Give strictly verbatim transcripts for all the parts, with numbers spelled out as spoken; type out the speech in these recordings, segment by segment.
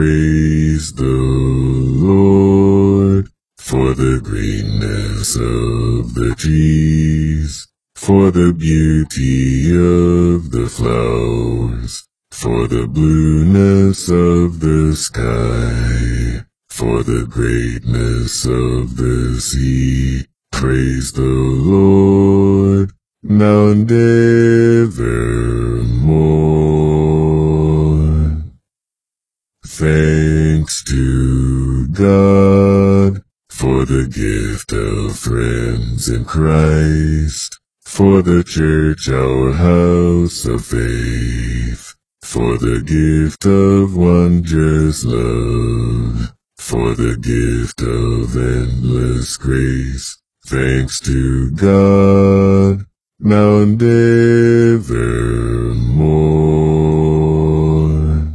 Praise the Lord for the greenness of the trees, for the beauty of the flowers, for the blueness of the sky, for the greatness of the sea. Praise the Lord, now and evermore. Thanks to God for the gift of friends in Christ, for the church, our house of faith, for the gift of wondrous love, for the gift of endless grace. Thanks to God, now and evermore.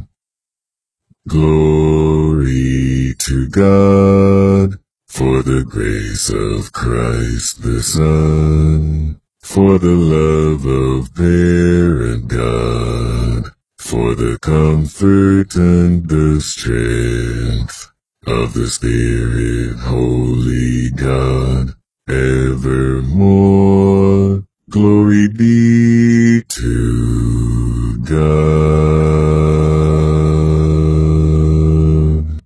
Glory to God for the grace of Christ the Son, for the love of parent God, for the comfort and the strength of the Spirit, Holy God, evermore. Glory be to God.